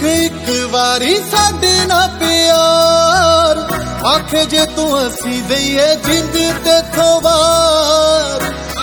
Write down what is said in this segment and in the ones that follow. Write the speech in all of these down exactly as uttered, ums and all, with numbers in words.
एक बारी साडे ना प्यार आखे जे तू हसी दईए जिंद ते थोवार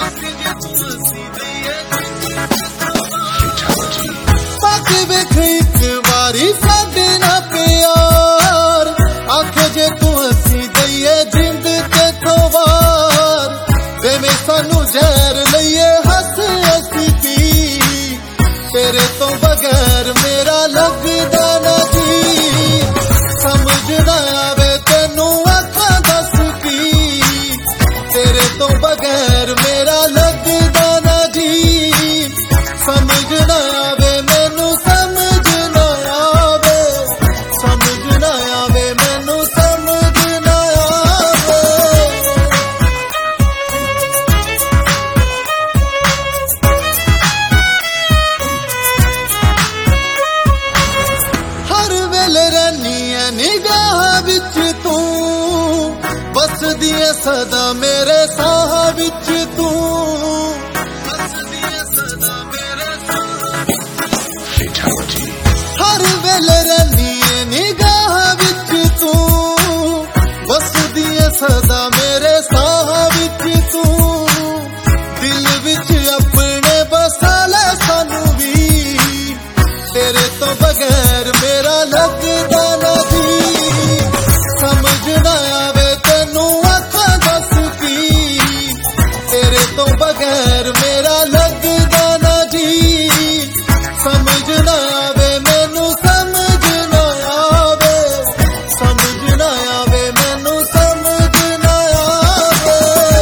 बाकी वेख एक बारी साडे ना प्यार आखे जे तू हसी दईए जिंद ते थोवार तेवें सानू जहर लईए हस असी पी तेरे तो बगैर मेरा लगदा ना जी समझ ना आवे तेनू आखा दस की तेरे तो बगैर मेरा लगदा ना जी समझ ना आवे मैनू समझ ना आवे समझ ना आवे मैनू समझ ना आवे हर वेले रहनी है निगाह विच तू बसदी है सदा मेरे साह विच तू हर वेले रहनी है निगाह विच तू बसदी है सदा मेरे साह विच तू दिल विच अपने बसा ले सानू भी तेरे तो बगैर मेरा लगदा ना जी समझ ना आवे तेनू आखा दस की तेरे तो बगैर मेरा लगदा ना जी समझ ना आवे मैनू समझ ना आवे समझ ना आवे मैनू समझ ना आवे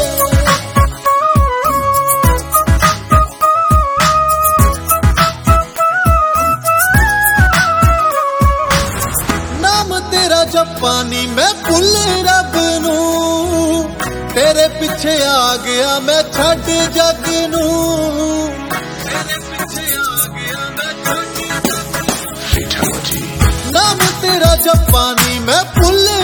नाम तेरा जपानी मैं भुल रब नू तेरे पीछे आ गया मैं छड़ जग नू नाम तेरा जपानी मैं भुल